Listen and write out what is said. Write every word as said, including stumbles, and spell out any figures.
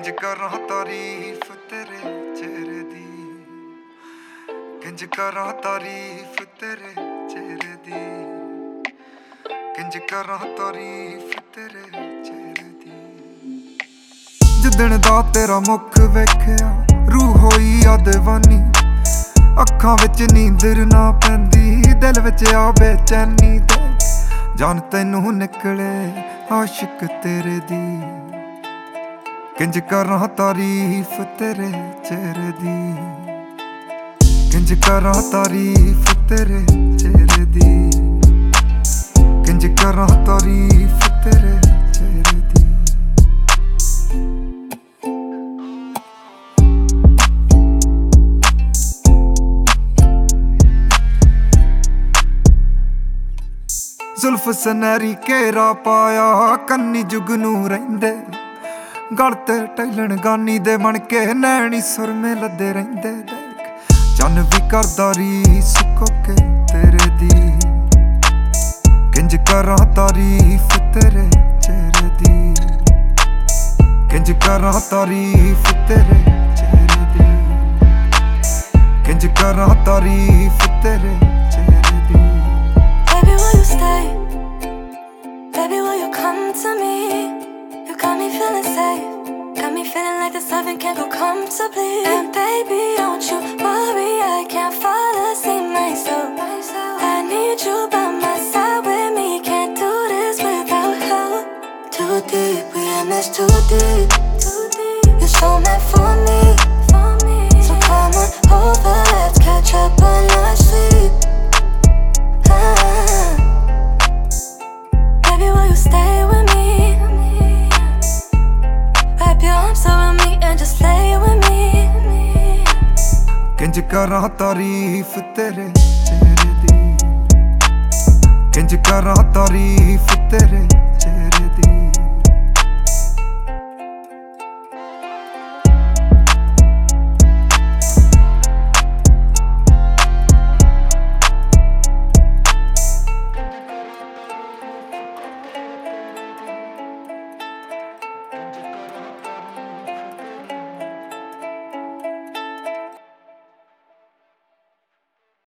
किंज करा तारीफ तेरे चेहरे दी, किंज करा तारीफ तेरे चेहरे दी, किंज करा तारीफ तेरे चेहरे दी। जिदण दा तेरा मुख वेखिया रूह होई आ दीवानी, अखां विच नींदर ना पैंदी, दिल विच आ बेचैनी दे जान तैनू निकले आशिक तेरे दी। किंज करा तारीफ तेरे चेहरे दी, किंज करा तारीफ तेरे चेहरे दी, किंज करा तारीफ तेरे चेहरे दी। जुल्फ सनैरी घेरा पाया कन्नी जुगनू रहिंदे, गल ते टैलन गानी दे बन के नैनी सुरमे लदे रहिंदे। देख चन भी करदा रीस कोके तेरे दी, किंज करा तारीफ तेरे चेहरे दी, किंज करा तारीफ तेरे चेहरे दी, किंज करा तारीफ तेरे चेहरे दी। Baby, will you stay? Baby, will you come to me? You got me feeling safe, got me feeling like this loving can't go comfortably. And baby, don't you worry, I can't fall asleep myself. I need you by my side with me, can't do this without you. Too deep, we in this too deep. You're so meant for me, so come on over, let's catch up when I sleep. Baby, will you stay with me? Wrap your arms around me and just lay with me. किंज करा तारीफ तेरे चेहरे दी, किंज करा तारीफ तेरे